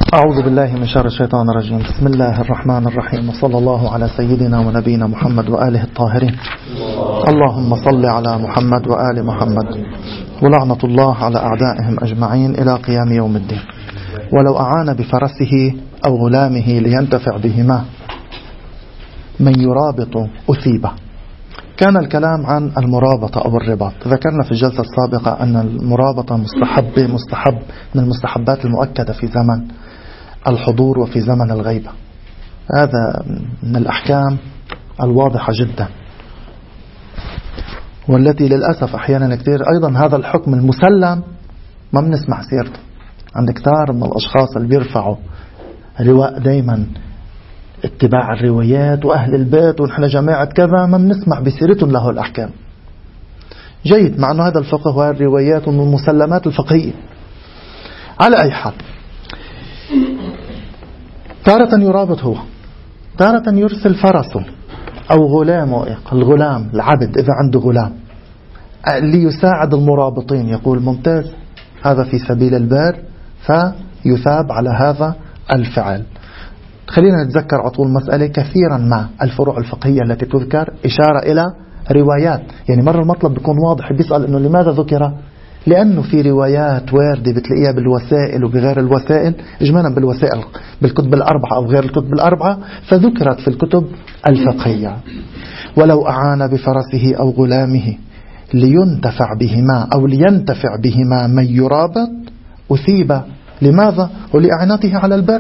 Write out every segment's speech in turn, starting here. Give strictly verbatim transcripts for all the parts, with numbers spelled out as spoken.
أعوذ بالله من شر الشيطان الرجيم. بسم الله الرحمن الرحيم، وصلى الله على سيدنا ونبينا محمد وآله الطاهرين. اللهم صل على محمد وآل محمد، ولعنة الله على أعدائهم أجمعين إلى قيام يوم الدين. ولو أعان بفرسه أو غلامه لينتفع بهما من يرابط أثيبه. كان الكلام عن المرابطة أو الرباط. ذكرنا في الجلسة السابقة أن المرابطة مستحب مستحب من المستحبات المؤكدة في زمن الحضور وفي زمن الغيبة. هذا من الأحكام الواضحة جدا، والتي للأسف أحيانا كثير أيضا هذا الحكم المسلم ما بنسمع سيرته عند كثار من الأشخاص اللي بيرفعوا رواء دايما اتباع الروايات وأهل البيت ونحن جماعة كذا، ما بنسمع بسيرتهم له الأحكام. جيد، مع أنه هذا الفقه والروايات ومن المسلمات الفقهية. على أي حال، تارة يرابط هو، تارة يرسل فرسه أو غلامه، الغلام العبد إذا عنده غلام ليساعد المرابطين. يقول ممتاز، هذا في سبيل البر فيثاب على هذا الفعل. خلينا نتذكر عطول مسألة كثيرا مع الفروع الفقهية التي تذكر إشارة إلى روايات. يعني مرة المطلب بيكون واضح، بيسأل إنه لماذا ذكر؟ لأنه في روايات واردة بتلاقيها بالوسائل وبغير الوسائل، إجمالا بالوسائل بالكتب الأربعة أو غير الكتب الأربعة، فذكرت في الكتب الفقهية. ولو أعان بفرسه أو غلامه لينتفع بهما أو لينتفع بهما من يرابط أثيب. لماذا؟ ولإعانته على البر.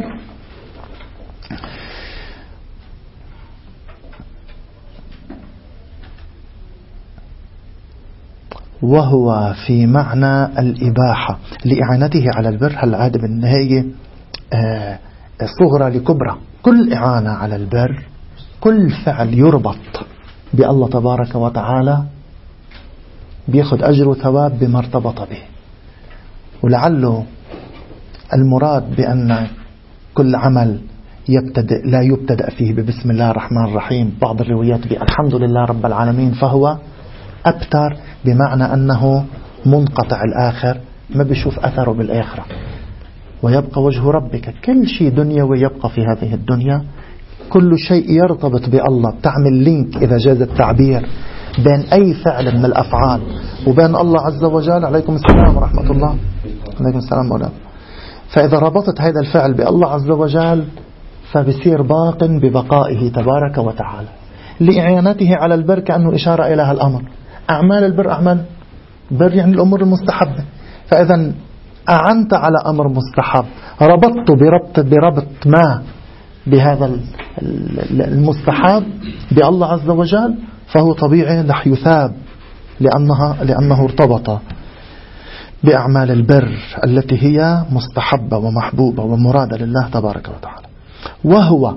وهو في معنى الإباحة لإعانته على البر. هالعادة بالنهاية آه صغرى لكبرى. كل إعانة على البر، كل فعل يربط بالله تبارك وتعالى بياخد أجر وثواب بما ارتبط به. ولعله المراد بأن كل عمل يبتدئ لا يبتدأ فيه ببسم الله الرحمن الرحيم، بعض الروايات بالحمد لله رب العالمين، فهو أبتر، بمعنى أنه منقطع الآخر، ما بيشوف أثره بالآخرة. ويبقى وجه ربك، كل شيء دنيوي يبقى في هذه الدنيا، كل شيء يرتبط بالله. بتعمل لينك إذا جاز التعبير بين أي فعل من الأفعال وبين الله عز وجل. عليكم السلام ورحمة الله. عليكم السلام مولانا. فإذا ربطت هذا الفعل بالله عز وجل فبصير باق ببقائه تبارك وتعالى. لإعانته على البر كأنه إشارة إلى هذا الأمر. أعمال البر أعمال بر يعني الأمور المستحبة. فإذا أعنت على أمر مستحب، ربطت بربط بربط ما بهذا المستحب بالله عز وجل، فهو طبيعي رح يثاب لأنها لأنه ارتبط بأعمال البر التي هي مستحبة ومحبوبة ومرادة لله تبارك وتعالى. وهو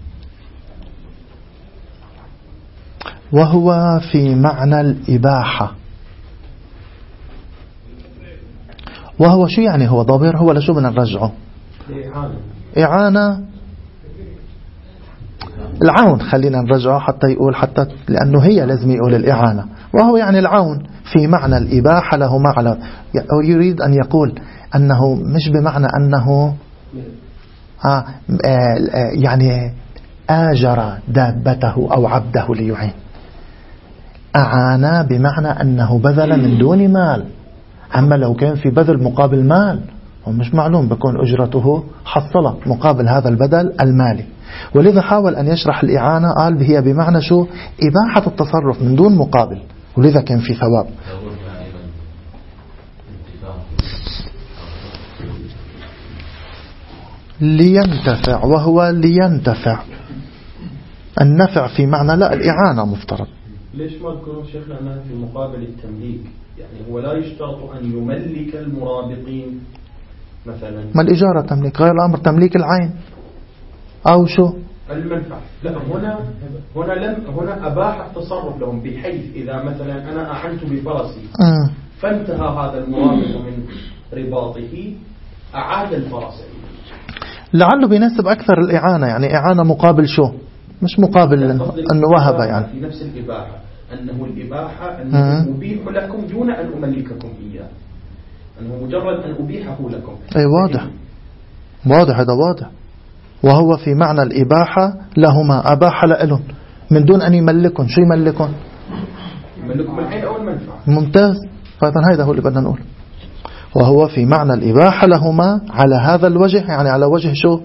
وهو في معنى الإباحة. وهو شو يعني؟ هو ضمير هو لشو بدنا نرجعه؟ إعانة، العون. خلينا نرجعه حتى يقول، حتى لأنه هي لازم يقول الإعانة. وهو يعني العون في معنى الإباحة، له معنى، أو يريد أن يقول أنه مش بمعنى أنه آه يعني آجر دابته أو عبده ليعين. أعانا بمعنى أنه بذل من دون مال. أما لو كان في بذل مقابل مال ومش معلوم بكون أجرته حصلة مقابل هذا البذل المالي. ولذا حاول أن يشرح الإعانة، قال هي بمعنى شو؟ إباحة التصرف من دون مقابل، ولذا كان في ثواب. لينتفع، وهو لينتفع. النفع في معنى لا الإعانة مفترض. ليش ما تكون شيخنا أنها في مقابل التمليك؟ يعني هو لا يشترط أن يملك المرابطين مثلا. ما الإجارة تمليك؟ غير الأمر تمليك العين أو شو المنفعة. لا، هنا هنا لم هنا أباح التصرف لهم، بحيث إذا مثلا أنا أعنت بفرسي م. فانتهى هذا المرابط من رباطه، أعاد الفرس. لعله بيناسب أكثر الإعانة، يعني إعانة مقابل شو؟ مش مقابل أنه وهب، يعني في نفس الإباحة، أنه الإباحة أنه أبيح لكم دون أن أملككم إياه، أنه مجرد أن أبيحه لكم. أي واضح. واضح، هذا واضح. وهو في معنى الإباحة لهما، أباح لهم من دون أن يملكن. شو يملكن؟ يملكن بالحين أو المنفعة. ممتاز. فإذا هذا هو اللي بدنا نقول. وهو في معنى الإباحة لهما على هذا الوجه، يعني على وجه شو؟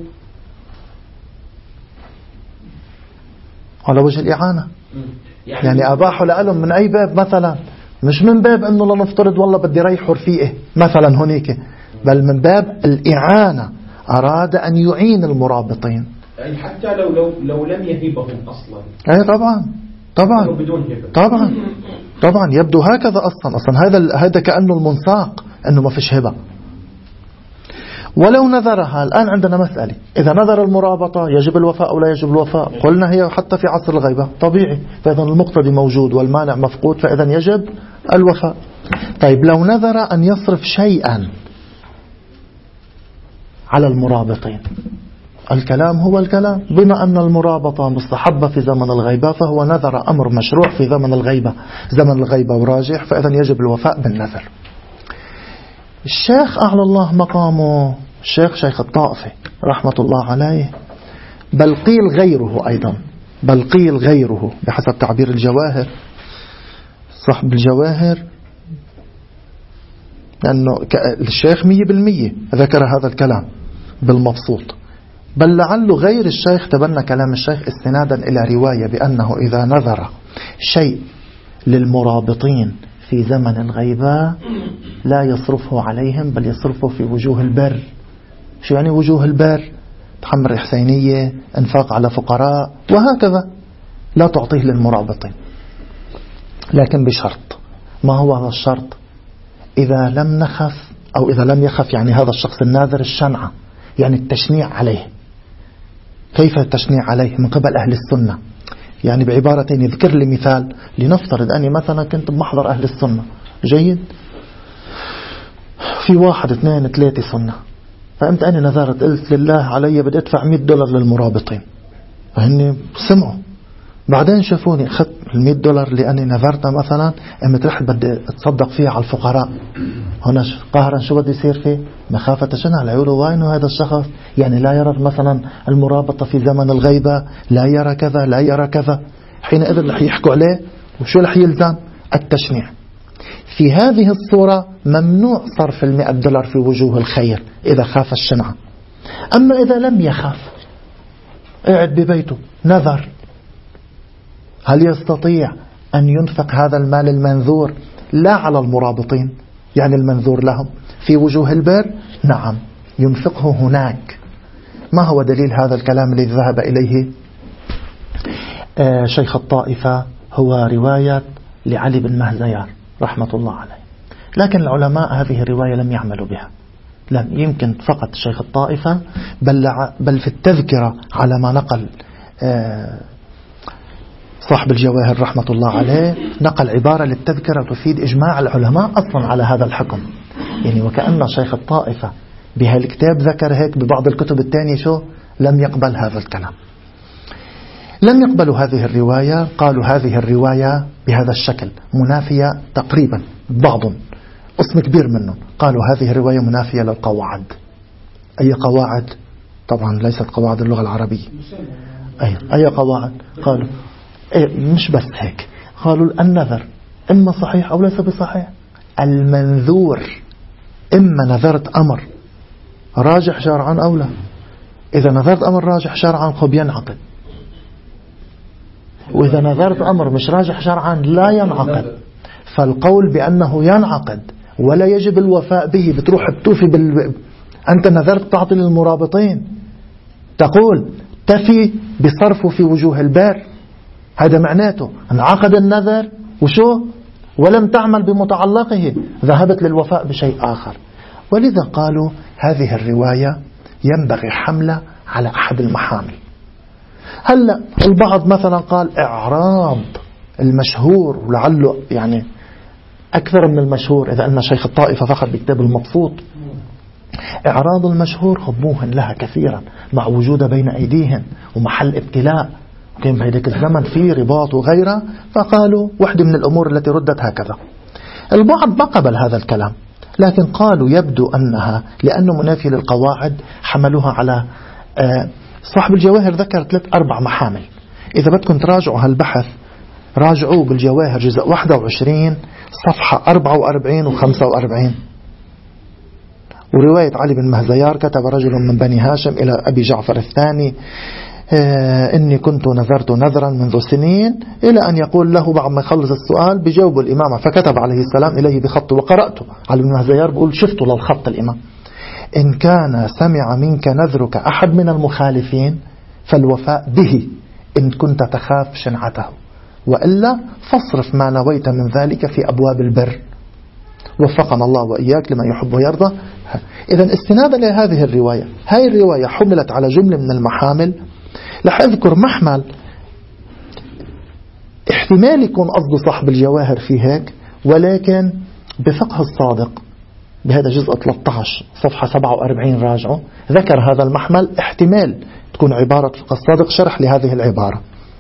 على وجه الإعانة. يعني, يعني أباحوا لهم من أي باب؟ مثلا مش من باب أنه لنفترض والله بدي ريح رفيقه مثلا هنيك، بل من باب الإعانة، أراد أن يعين المرابطين. يعني حتى لو لو لو لم يهبهم أصلا. أي طبعا طبعا بدون هبة. طبعا طبعا يبدو هكذا أصلا. أصلا هذا هذا كأنه المنساق أنه ما فيش هبة. ولو نذرها، الآن عندنا مسألة، إذا نذر المرابطة يجب الوفاء أو لا يجب الوفاء؟ قلنا هي حتى في عصر الغيبة طبيعي، فإذا المقتضي موجود والمانع مفقود، فإذا يجب الوفاء. طيب لو نذر أن يصرف شيئا على المرابطين، الكلام هو الكلام، بما أن المرابطة مستحبة في زمن الغيبة، فهو نذر أمر مشروع في زمن الغيبة، زمن الغيبة وراجح، فإذا يجب الوفاء بالنذر. الشيخ أعلى الله مقامه، الشيخ شيخ الطائفة رحمة الله عليه، بل قيل غيره أيضا، بل قيل غيره بحسب تعبير الجواهر، صاحب الجواهر، لأنه الشيخ مية بالمية ذكر هذا الكلام بالمبسوط، بل لعله غير الشيخ تبنى كلام الشيخ استنادا إلى رواية بأنه إذا نذر شيء للمرابطين في زمن الغيبة لا يصرفه عليهم، بل يصرفه في وجوه البر. شو يعني وجوه البر؟ تحمر حسينية، انفاق على فقراء، وهكذا، لا تعطيه للمرابطين، لكن بشرط. ما هو هذا الشرط؟ إذا لم نخف، أو إذا لم يخف يعني هذا الشخص الناذر الشنعة، يعني التشنيع عليه. كيف التشنيع عليه؟ من قبل أهل السنة. يعني بعبارتين، يذكر لي مثال. لنفترض أني مثلا كنت بمحضر أهل السنة، جيد، في واحد اثنين ثلاثة سنة، فأنت أنا نذرت، قلت لله علي بدي أدفع مئة دولار للمرابطين، فهني سمعوا، بعدين شافوني أخذت المئة دولار اللي أنا نذرتها مثلا، أمت رحت بدي أتصدق فيها على الفقراء، هنا قهرا شو بدي يصير فيه؟ مخافة شنع العيول، وينه هذا الشخص؟ يعني لا يرى مثلا المرابطة في زمن الغيبة، لا يرى كذا، لا يرى كذا، حينئذ رح يحكوا عليه، وشو رح يلزم؟ التشنيع. في هذه الصورة ممنوع صرف المئة دولار في وجوه الخير إذا خاف الشنعة. أما إذا لم يخاف، قاعد ببيته نذر، هل يستطيع أن ينفق هذا المال المنذور لا على المرابطين، يعني المنذور لهم، في وجوه البر؟ نعم، ينفقه هناك. ما هو دليل هذا الكلام الذي ذهب إليه آه شيخ الطائفة؟ هو رواية لعلي بن مهزيار رحمة الله عليه، لكن العلماء هذه الرواية لم يعملوا بها، لم يمكن فقط شيخ الطائفة، بل, بل في التذكرة على ما نقل آه صاحب الجواهر رحمة الله عليه، نقل عبارة للتذكرة تفيد إجماع العلماء أصلا على هذا الحكم. يعني وكأن شيخ الطائفة بهالكتاب ذكر هيك، ببعض الكتب الثانية شو لم يقبل هذا الكلام، لم يقبلوا هذه الرواية. قالوا هذه الرواية بهذا الشكل منافية تقريبا، بعض قسم كبير منهم قالوا هذه الرواية منافية للقواعد. أي قواعد؟ طبعا ليست قواعد اللغة العربية. أي, أي قواعد؟ قالوا إيه، مش بس هيك، قالوا النذر إما صحيح أو ليس بصحيح. المنذور إما نذرت أمر راجح شرعا أو لا، إذا نذرت أمر راجح شرعا خب ينعقد، وإذا نذرت أمر مش راجح شرعا لا ينعقد. فالقول بأنه ينعقد ولا يجب الوفاء به، بتروح بتوفي بال... أنت نذرت تعطي للمرابطين، تقول تفي بصرفه في وجوه البار، هذا معناته انعقد النذر وشو ولم تعمل بمتعلقه، ذهبت للوفاء بشيء آخر. ولذا قالوا هذه الرواية ينبغي حملة على أحد المحامل. هلأ البعض مثلا قال إعراض المشهور، ولعله يعني أكثر من المشهور، إذا أن شيخ الطائفة فقط بكتاب المبسوط، إعراض المشهور خبوهن لها كثيرا مع وجود بين أيديهن ومحل ابتلاء، وكان بهذاك الزمن في رباط وغيره، فقالوا واحدة من الأمور التي ردت هكذا. البعض ما قبل هذا الكلام، لكن قالوا يبدو أنها لأنه منافي للقواعد حملوها على صاحب الجواهر ذكر ثلاث أربع محامل. إذا بدكم تراجعوا هالبحث راجعوا بالجواهر جزء واحد وعشرين صفحة أربعة وأربعين وخمسة وأربعين. ورواية علي بن مهزيار كتب رجل من بني هاشم إلى أبي جعفر الثاني آه إني كنت نذرت نذرا منذ سنين، إلى أن يقول له بعد ما يخلص السؤال بجاوب الإمام، فكتب عليه السلام إليه بخطه وقرأته. علي بن مهزيار بقول شفته للخط الإمام: إن كان سمع منك نذرك أحد من المخالفين فالوفاء به إن كنت تخاف شنعته، وإلا فاصرف ما نويت من ذلك في أبواب البر. وفقنا الله وإياك لما يحب ويرضى. إذن استنادا لهذه الرواية، هاي الرواية حملت على جملة من المحامل. رح أذكر محمل احتمال يكون قصد صاحب الجواهر في هيك، ولكن بفقه الصادق بهذا جزء ثلاثة عشر صفحة سبعة وأربعين راجعه ذكر هذا المحمل احتمال تكون عبارة فقه الصادق شرح لهذه العبارة.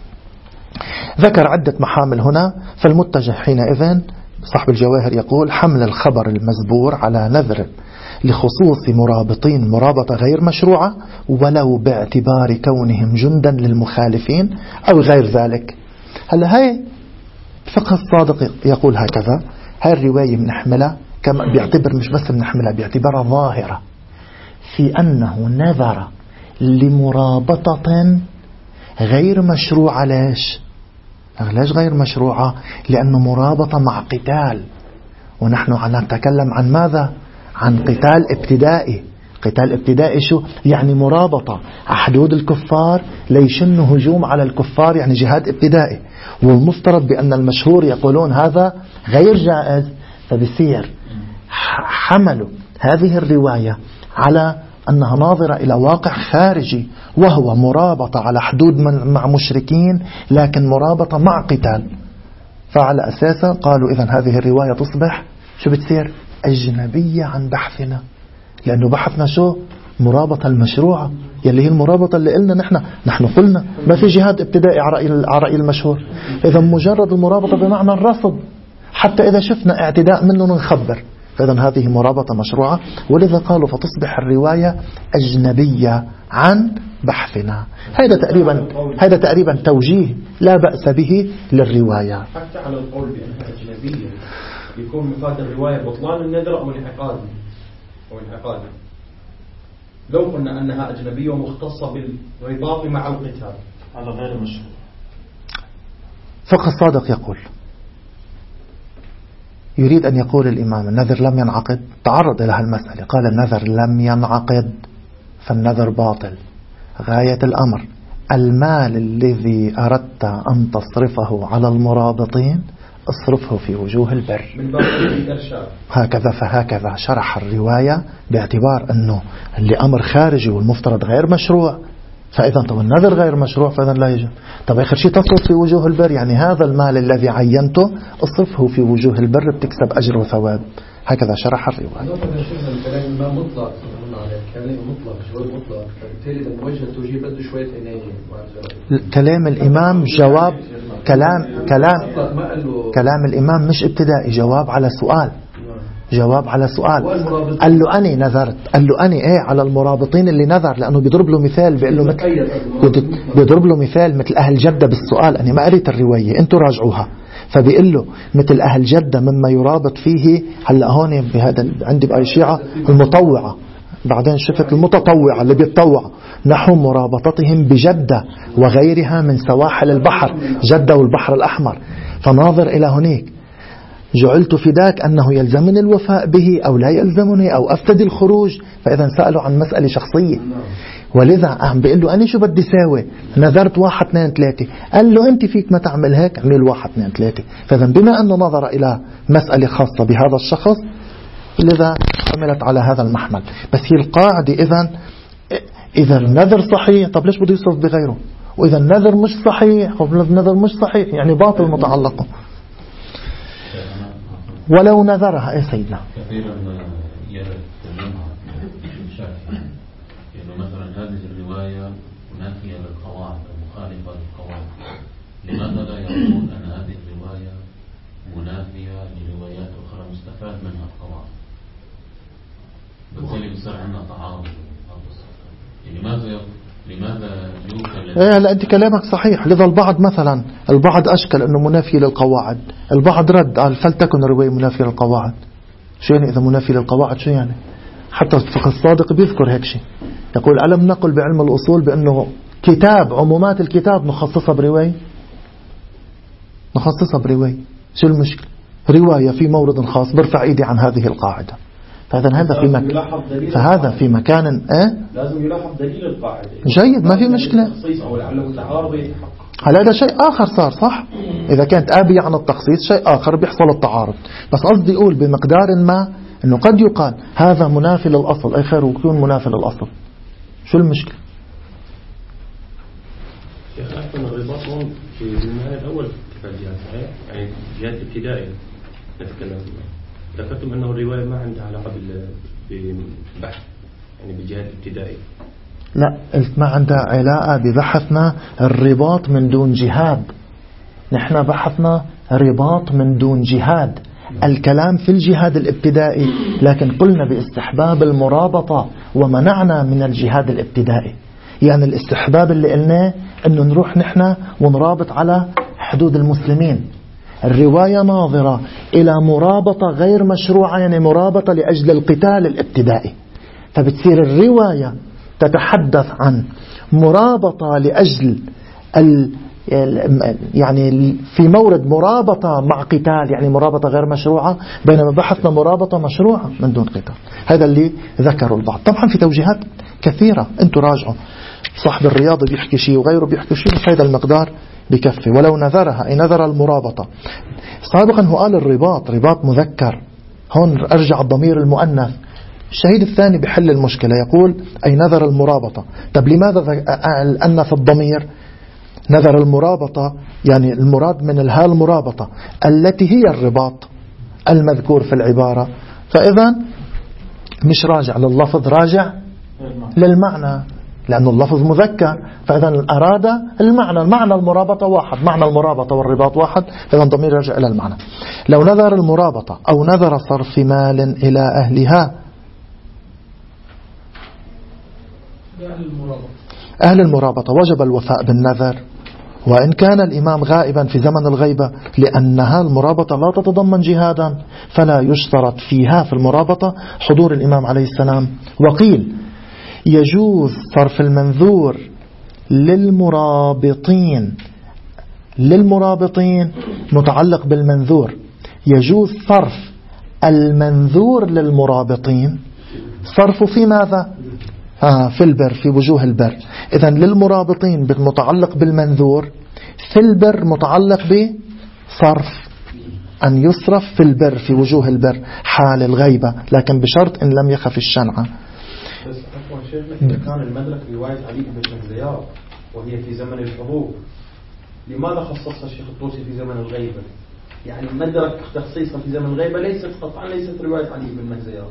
ذكر عدة محامل هنا، فالمتجه حينئذ صاحب الجواهر يقول: حمل الخبر المزبور على نذر لخصوص مرابطين مرابطة غير مشروعة ولو باعتبار كونهم جندا للمخالفين أو غير ذلك. هلا هاي فقه الصادق يقول هكذا. هاي الرواية بنحملها كما بيعتبر، مش بس بنحملها، بيعتبرها ظاهرة في أنه نذر لمرابطة غير مشروعة. ليش؟ ليش غير مشروعة؟ لأنه مرابطة مع قتال، ونحن نتكلم عن ماذا؟ عن قتال ابتدائي. قتال ابتدائي شو؟ يعني مرابطة على حدود الكفار ليشنوا هجوم على الكفار، يعني جهاد ابتدائي. والمفترض بأن المشهور يقولون هذا غير جائز، فبصير حملوا هذه الرواية على أنها ناظرة إلى واقع خارجي، وهو مرابطة على حدود مع مشركين، لكن مرابطة مع قتال. فعلى أساسا قالوا إذن هذه الرواية تصبح شو بتصير؟ أجنبية عن بحثنا، لأنه بحثنا شو؟ مرابطة المشروعة، يلي هي المرابطة اللي قلنا نحن نحن قلنا ما في جهاد ابتدائي على رأي المشهور. إذا مجرد المرابطة بمعنى الرصد، حتى إذا شفنا اعتداء منه نخبر. فإذن هذه مرابطة مشروعة، ولذا قالوا فتصبح الرواية أجنبية عن بحثنا. هذا تقريبا هذا تقريبا توجيه لا بأس به للرواية. حتى على القول بأنها أجنبية يكون مفاد الرواية بطلان النذر أو انعقاد أو انعقاد. لو قلنا أنها أجنبية ومختصة بالرباط مع القتال على غير مشروع. فقه الصادق يقول، يريد أن يقول الإمام النذر لم ينعقد، تعرض إلى هالمسألة قال النذر لم ينعقد فالنذر باطل. غاية الأمر المال الذي أردت أن تصرفه على المرابطين اصرفه في وجوه البر. هكذا فهكذا شرح الرواية باعتبار أنه اللي أمر خارجي والمفترض غير مشروع، فإذا طب النذر غير مشروع فإذا لا يجب. طب آخر شيء تصرف في وجوه البر، يعني هذا المال الذي عينته اصرفه في وجوه البر بتكسب أجر وثواب. هكذا شرح الرواية. الكلام ما مطلق، الكلام مطلق شوي مطلق، فبالتالي لما وجه التوجيه بده شوية عناية. كلام الإمام جواب كلام كلام كلام الإمام مش ابتدائي، جواب على سؤال جواب على سؤال. قال له أني نذرت، قال له أني إيه على المرابطين اللي نذر، لأنه بيضرب له مثال بيقول له مثل بيضرب له مثال مثل أهل جدة بالسؤال. أنا ما قريت الرواية، أنتوا راجعوها. فبيقول له مثل أهل جدة مما يرابط فيه. هلا هون بهذا عندي بأي شيعة المطوعة، بعدين شفت المتطوعة اللي بيتطوع نحو مرابطتهم بجدة وغيرها من سواحل البحر، جدة والبحر الأحمر. فناظر إلى هناك جعلت فداك أنه يلزمني الوفاء به أو لا يلزمني أو أفتدي الخروج. فإذا سألوا عن مسألة شخصية، ولذا عم بيقول له أنا شو بدي ساوي؟ نذرت واحد اثنين ثلاثة. قال له أنت فيك ما تعمل هيك، اعمل واحد اثنين ثلاثة. فإذا بما أنه نظر إلى مسألة خاصة بهذا الشخص لذا حملت على هذا المحمل. بس هي القاعدة إذا إذا النذر صحيح، طب ليش بده يصرف بغيره؟ وإذا النذر مش صحيح، طب النذر مش صحيح يعني باطل متعلقه ولو نذرها. ايه سيدنا كثيرا يرد منها الشافعي انه مثلا هذه الروايه منافيه للقواعد او مخالفه للقواعد، لماذا لا يقولون ان هذه الروايه منافيه لروايات اخرى مستفاد منها القواعد؟ عندنا تعارض. لماذا لماذا يوصل؟ ايه هلا انت كلامك صحيح. لذا البعض مثلا البعض اشكل انه منافي للقواعد، البعض رد قال فلتكن الرواية منافية للقواعد. شو يعني اذا منافي للقواعد؟ شو يعني؟ حتى الفقه الصادق بيذكر هيك شيء، يقول ألم نقل بعلم الأصول بأنه كتاب عمومات الكتاب نخصصها برواية، نخصصها برواية. شو المشكلة؟ رواية في مورد خاص برفع إيدي عن هذه القاعدة. فإذا هذا في مكان، فهذا في مكان ايه لازم يلاحظ دليل القاعدة. جيد، ما في مشكلة. هل هذا شيء آخر صار صح؟ إذا كانت آبية عن التخصيص شيء آخر بيحصل التعارض. بس قصدي أقول بمقدار ما أنه قد يقال هذا منافي للأصل، أي خير ويكون منافي للأصل. شو المشكلة؟ شيخ أحسن الرباط هون في النهاية الأول كتاب جهاد صحيح؟ يعني جهاد ابتدائي نتكلم. ذكرتم أنه الرواية ما عندها علاقة بالبحث يعني بالجهاد الابتدائي. لا، قلت ما عندها علاقة ببحثنا الرباط من دون جهاد. نحن بحثنا رباط من دون جهاد، الكلام في الجهاد الابتدائي، لكن قلنا باستحباب المرابطة ومنعنا من الجهاد الابتدائي. يعني الاستحباب اللي قلناه انه نروح نحن ونرابط على حدود المسلمين. الرواية ناظرة إلى مرابطة غير مشروعة، يعني مرابطة لأجل القتال الابتدائي. فبتصير الرواية تتحدث عن مرابطة لأجل ال يعني في مورد مرابطة مع قتال، يعني مرابطة غير مشروعة، بينما بحثنا مرابطة مشروعة من دون قتال. هذا اللي ذكروا البعض. طبعا في توجيهات كثيرة، انتوا راجعوا، صاحب الرياضة بيحكي شيء وغيره بيحكي شيء، بس هذا المقدار بكفي. ولو نذرها أي نذر المرابطة. سابقا هو قال الرباط رباط مذكر، هون أرجع الضمير المؤنث. الشهيد الثاني بحل المشكلة، يقول أي نذر المرابطة. طب لماذا الأنث الضمير؟ نذر المرابطة يعني المراد من الها المرابطة التي هي الرباط المذكور في العبارة. فإذا مش راجع لللفظ، راجع للمعنى، لأن اللفظ مذكر. فإذا أراد المعنى، المعنى المرابطة واحد، معنى المرابطة والرباط واحد، فإذا ضمير يرجع إلى المعنى. لو نذر المرابطة أو نذر صرف مال إلى أهلها، أهل المرابطة وجب الوفاء بالنذر وإن كان الإمام غائبا في زمن الغيبة، لأنها المرابطة لا تتضمن جهادا، فلا يشترط فيها في المرابطة حضور الإمام عليه السلام. وقيل يجوز صرف المنذور للمرابطين، للمرابطين متعلق بالمنذور، يجوز صرف المنذور للمرابطين. صرف في ماذا؟ آه في البر، في وجوه البر. إذن للمرابطين متعلق بالمنذور، في البر متعلق بصرف، أن يصرف في البر في وجوه البر حال الغيبة، لكن بشرط إن لم يخف الشنعة. بس أخوة شيخ، إذا كان المدرك رواية علي بن زياد وهي في زمن الحضور، لماذا خصصها الشيخ الطوسي في زمن الغيبة؟ يعني مدرك تخصيصها في زمن الغيبة ليست قطعا ليست رواية علي بن زياد.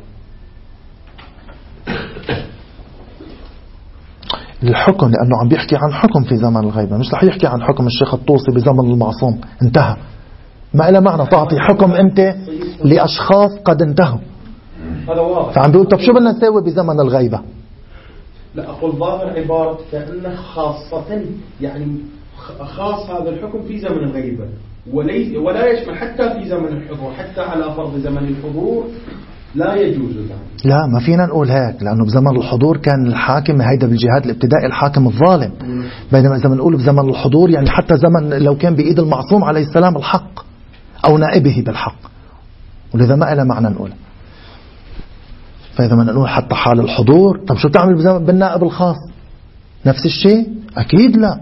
الحكم لأنه عم بيحكي عن حكم في زمن الغيبة، مش رح يحكي عن حكم الشيخ الطوسي بزمن المعصوم انتهى. ما إلى معنى تعطي حكم أنت لأشخاص قد انتهوا. هذا واضح. فعم بيقول طب شو بدنا نسوي بزمن الغيبة؟ لا أقول ظاهر عبارة كأنه خاصة، يعني خاص هذا الحكم في زمن الغيبة وليس ولا يشمل حتى في زمن الحضور، حتى على فرض زمن الحضور لا يجوز ذلك. لا، ما فينا نقول هيك، لأنه بزمن الحضور كان الحاكم هيدا بالجهاد الابتدائي الحاكم الظالم، بينما إذا بنقول بزمن الحضور يعني حتى زمن لو كان بإيد المعصوم عليه السلام الحق أو نائبه بالحق، ولذا ما إلى معنى نقول. فإذا ما نقول حتى حال الحضور، طب شو تعمل بزمن بالنائب الخاص؟ نفس الشيء؟ أكيد لا.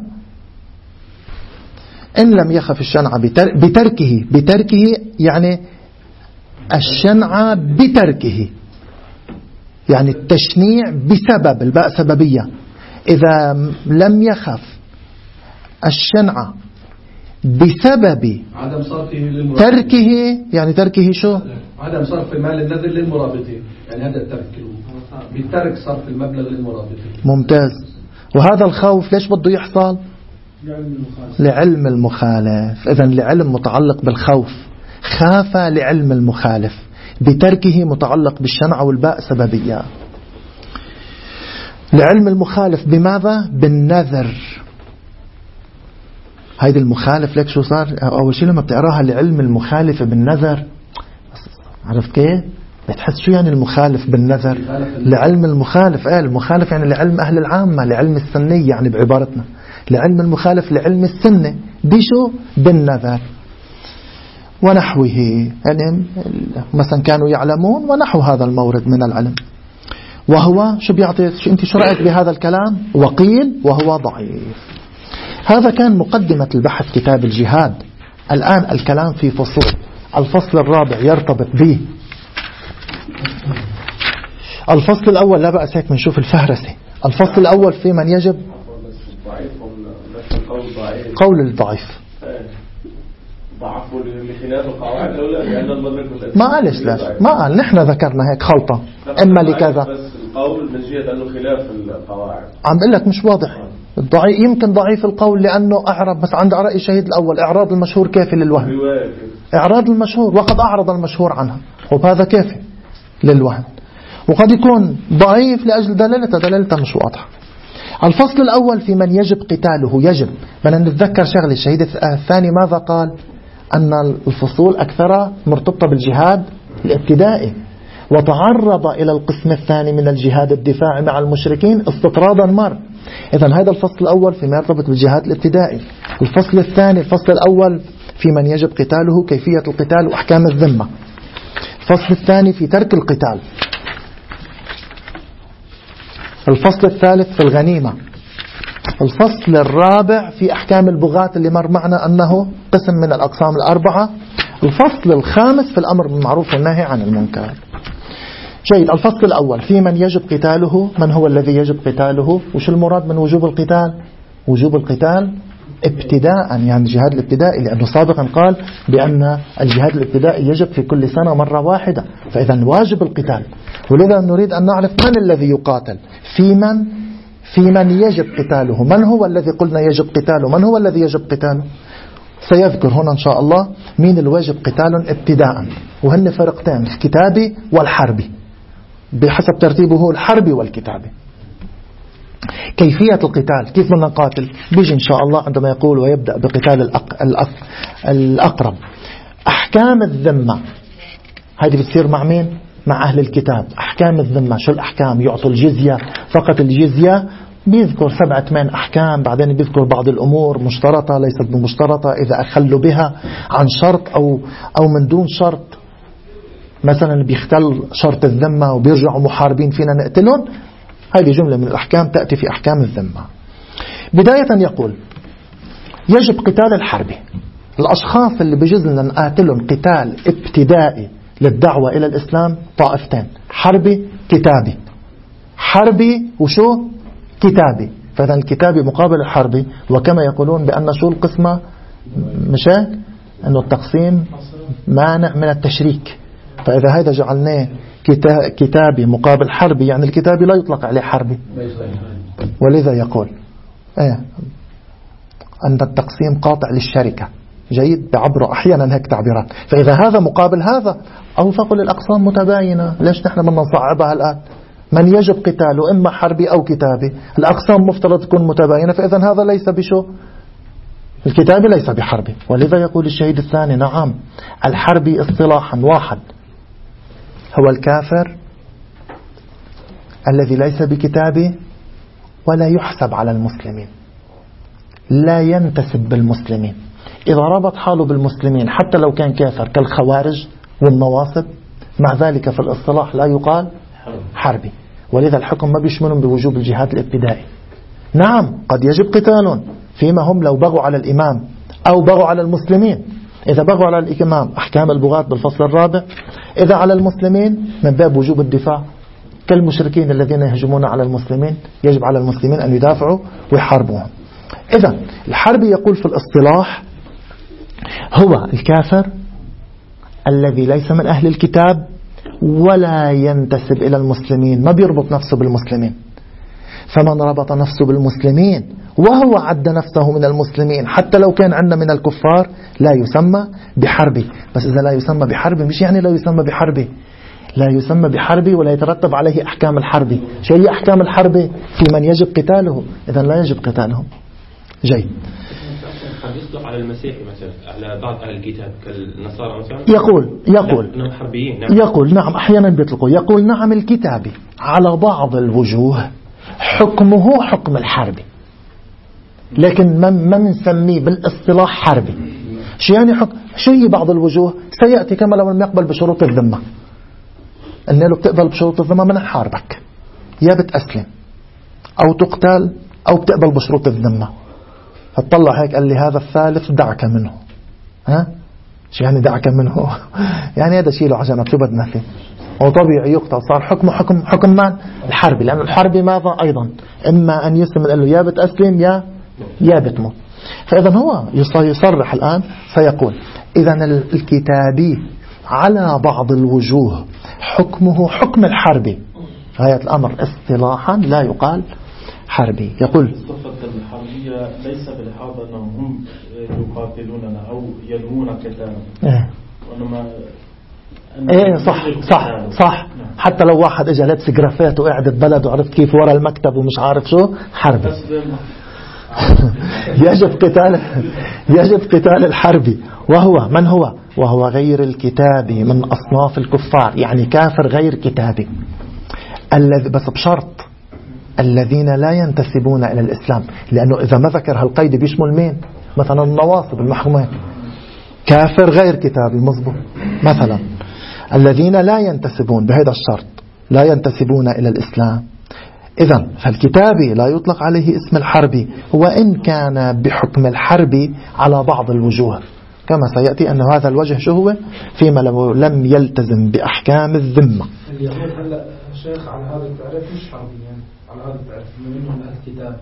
إن لم يخف الشنعة بتر... بتركه بتركه يعني الشنعة بتركه، يعني التشنيع بسبب الباء سببية. إذا لم يخف الشنعة بسبب عدم صرفه تركه، يعني تركه شو؟ عدم صرف مال النذر للمرابطين، يعني هذا الترك بترك صرف المبلغ للمرابطين. ممتاز. وهذا الخوف ليش بده يحصل؟ لعلم المخالف. إذن لعلم متعلق بالخوف، خاف لعلم المخالف، بتركه متعلق بالشنع والباء سببية. لعلم المخالف بماذا؟ بالنذر. هيدي المخالف لك شو صار؟ أول شيء لما بتقراها لعلم المخالف بالنذر، عرفت كيف؟ بتحس شو يعني المخالف بالنذر؟ لعلم المخالف، ايه المخالف يعني لعلم أهل العامة، لعلم السنية يعني بعبارتنا، لعلم المخالف لعلم السنة بشو؟ بالنذر ونحوه، يعني مثلا كانوا يعلمون ونحو هذا المورد من العلم. وهو شو بيعطي؟ شو انت شو رأيك بهذا الكلام؟ وقيل وهو ضعيف. هذا كان مقدمة البحث كتاب الجهاد. الآن الكلام في فصول. الفصل الرابع يرتبط به الفصل الأول، لا بأس هيك بنشوف الفهرسة. الفصل الأول في من يجب قول الضعيف. ما قالش لاش، ما قال، نحن ذكرنا هيك خلطة إما لكذا القول من جهة أنه خلاف القواعد. عم بقول لك مش واضح. الضعيف يمكن ضعيف القول لأنه أعرب، بس عند رأي الشهيد الأول إعراض المشهور كافي للوهم. إعراض المشهور وقد أعرض المشهور عنها، وهذا كافي للوهم. وقد يكون ضعيف لأجل دلالته دلالته مش واضحة. الفصل الأول في من يجب قتاله. يجب بدنا نتذكر شغله. الشهيد الثاني ماذا قال؟ أن الفصول أكثر مرتبطة بالجهاد الابتدائي، وتعرض إلى القسم الثاني من الجهاد الدفاعي مع المشركين استطرادا مر. إذن هذا الفصل الأول فيما يرتبط بالجهاد الابتدائي. الفصل الثاني، الفصل الأول في من يجب قتاله، كيفية القتال وأحكام الذمة. الفصل الثاني في ترك القتال. الفصل الثالث في الغنيمة. الفصل الرابع في أحكام البغاة اللي مر معنا أنه قسم من الأقسام الأربعة. الفصل الخامس في الأمر بالمعروف والنهي عن المنكر. جيد. الفصل الأول في من يجب قتاله. من هو الذي يجب قتاله؟ وش المراد من وجوب القتال؟ وجوب القتال ابتداء، يعني الجهاد الابتدائي، لأنه سابقا قال بأن الجهاد الابتدائي يجب في كل سنة مرة واحدة، فإذا واجب القتال. ولذا نريد أن نعرف من الذي يقاتل، في من في من يجب قتاله. من هو الذي قلنا يجب قتاله؟ من هو الذي يجب قتاله؟ سيذكر هنا إن شاء الله مين الواجب قتال ابتداء، وهن فرقتين، الكتابي والحربي، بحسب ترتيبه هو الحربي والكتابي. كيفية القتال، كيف بدنا نقاتل؟ بيجي إن شاء الله عندما يقول ويبدأ بقتال الأق... الأق... الأقرب. أحكام الذمة هذه بتصير مع مين؟ مع أهل الكتاب. أحكام الذمة شو الأحكام؟ يعطوا الجزية، فقط الجزية. بيذكر سبعة ثمان أحكام، بعدين بيذكر بعض الأمور مشترطة ليست بمشترطة، إذا أخلوا بها عن شرط أو أو من دون شرط. مثلا بيختل شرط الذمة وبيرجعوا محاربين فينا نقتلهم. هذه جملة من الأحكام تأتي في أحكام الذمة. بداية يقول يجب قتال الحربي. الأشخاص اللي بيجوز لنا نقاتلهم قتال ابتدائي للدعوة إلى الإسلام طائفتين، حربي كتابي. حربي وشو؟ كتابي. فإذا الكتابي مقابل الحربي، وكما يقولون بأن شو القسمة مشان أنه التقسيم مانع من التشريك. فإذا هذا جعلناه كتابي مقابل حربي، يعني الكتابي لا يطلق عليه حربي، ولذا يقول ايه أن التقسيم قاطع للشركة. جيد، بعبره أحيانا هيك تعبيرات. فإذا هذا مقابل هذا، أو فقل الأقسام متباينة، ليش نحن بدنا نصعبها الآن؟ من يجب قتاله إما حربي أو كتابي، الأقسام مفترض تكون متباينة، فإذا هذا ليس بشو؟ الكتابي ليس بحربي. ولذا يقول الشهيد الثاني نعم، الحربي اصطلاحا واحد هو الكافر الذي ليس بكتابه ولا يحسب على المسلمين، لا ينتسب بالمسلمين. إذا ربط حاله بالمسلمين حتى لو كان كافر كالخوارج والنواصب، مع ذلك في الاصطلاح لا يقال حربي. ولذا الحكم ما بيشملهم بوجوب الجهاد الابتدائي. نعم قد يجب قتال فيما هم لو بغوا على الإمام أو بغوا على المسلمين. إذا بغوا على الإمام أحكام البغاة بالفصل الرابع، إذا على المسلمين من باب وجوب الدفاع، كالمشركين الذين يهجمون على المسلمين يجب على المسلمين أن يدافعوا ويحاربوهم. إذا الحربي يقول في الاصطلاح هو الكافر الذي ليس من أهل الكتاب ولا ينتسب إلى المسلمين، ما بيربط نفسه بالمسلمين. فمن ربط نفسه بالمسلمين وهو عد نفسه من المسلمين حتى لو كان عندنا من الكفار لا يسمى بحربي. بس إذا لا يسمى بحربي مش يعني لا يسمى بحربي، لا يسمى بحربي ولا يترتب عليه أحكام الحرب. شيء هي أحكام الحرب؟ في من يجب قتاله، إذن لا يجب قتاله. جيد. يصدق على المسيحي مثلا، على بعض أهل الكتاب كالنصارى مثلا، يقول يقول نعم حربيين، نعم. يقول نعم، أحيانا بيطلقوا، يقول نعم الكتابي على بعض الوجوه حكمه حكم الحرب، لكن ما بنسميه بالاصطلاح حربي. شو يعني حكم؟ شو هي بعض الوجوه؟ سيأتي كما لو لم يقبل بشروط الذمة. قلنا له بتقبل بشروط الذمة من حاربك، يا بتأسلم أو تقتل أو بتقبل بشروط الذمة. فطلع هيك قال لي هذا الثالث دعك منه. ها شو يعني دعك منه؟ يعني هذا شيله عشان شو بدنا فيه، وطبيعي يقتل. صار حكمه حكم حكم من؟ الحربي، لأن الحربي ماذا أيضا؟ إما أن يسلم، قال له يا بتأسلم يا يا بتموت. فإذا هو يصرح الآن فيقول إذا الكتابي على بعض الوجوه حكمه حكم الحربي. غاية الأمر اصطلاحا لا يقال حربي. يقول الصفة الحربية ليس بالحرب أنهم هم يقاتلوننا أو يلوون قتالنا، إيه. وإنما ايه صح صح صح. حتى لو واحد اجى لابس جرافات وقعد ببلد وعرفت كيف ورا المكتب ومش عارف شو، حربي. يجب قتال يجب قتال الحربي. وهو من هو؟ وهو غير الكتابي من أصناف الكفار، يعني كافر غير كتابي، الذي بس بشرط الذين لا ينتسبون إلى الإسلام، لأنه إذا ما ذكر هالقيد بيشمل مين؟ مثلا النواصب المحكومين، كافر غير كتابي مظبوط. مثلا الذين لا ينتسبون بهذا الشرط، لا ينتسبون إلى الإسلام. إذن فالكتابي لا يطلق عليه اسم الحربي، وإن كان بحكم الحرب على بعض الوجوه، كما سيأتي أن هذا الوجه شو هو؟ فيما لو لم يلتزم بأحكام الذمة. اليهود هلا شيخ على هذا التعريف مش حربيين، على هذا التعريف منهم الكتاب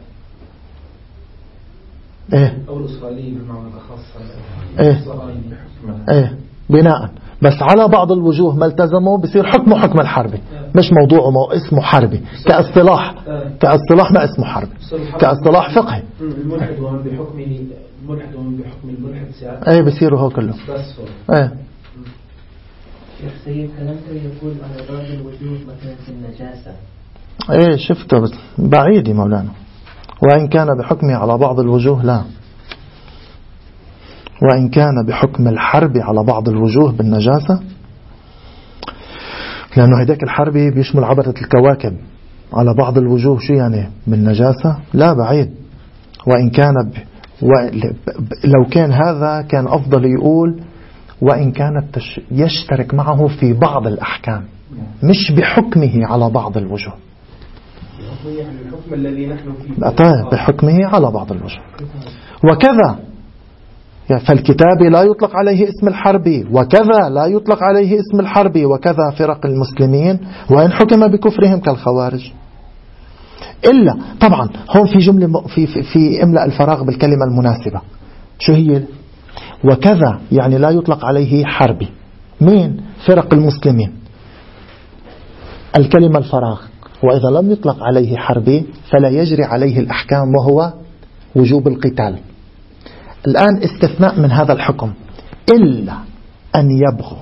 إيه أو الإسرائيلي بالمعنى الأخص. إيه إيه بناء بس على بعض الوجوه ما التزموا بصير حكمه حكم الحربي، مش موضوعه مو اسمه حربي كاصطلاح، كاصطلاح ما اسمه حربي، كاصطلاح فقهي. الملحد ومن بحكمه الملحد ومن بحكم الملحد ساعات ايه بصير هو كله. ايه شيخ سيد كلامته يقول على بعض الوجوه مثلا في النجاسة. ايه شفته بس بعيد مولانا، وإن كان بحكمه على بعض الوجوه لا، وإن كان بحكم الحرب على بعض الوجوه بالنجاسة، لأنه هيداك الحرب بيشمل عبرة الكواكب على بعض الوجوه. شو يعني بالنجاسة؟ لا بعيد. وإن كان ب... و... لو كان هذا كان أفضل يقول وإن كان التش... يشترك معه في بعض الأحكام، مش بحكمه على بعض الوجوه. يعني الحكم الذي نحن فيه طيب بحكمه على بعض الوجوه. وكذا فالكتاب لا يطلق عليه اسم الحربي، وكذا لا يطلق عليه اسم الحربي، وكذا فرق المسلمين وإن حكم بكفرهم كالخوارج. إلا طبعا هون في جملة في, في, في املأ الفراغ بالكلمة المناسبة. شو هي؟ وكذا يعني لا يطلق عليه حربي. مين؟ فرق المسلمين. الكلمة الفراغ. وإذا لم يطلق عليه حربي فلا يجري عليه الأحكام، وهو وجوب القتال. الآن استثناء من هذا الحكم، إلا أن يبغوا،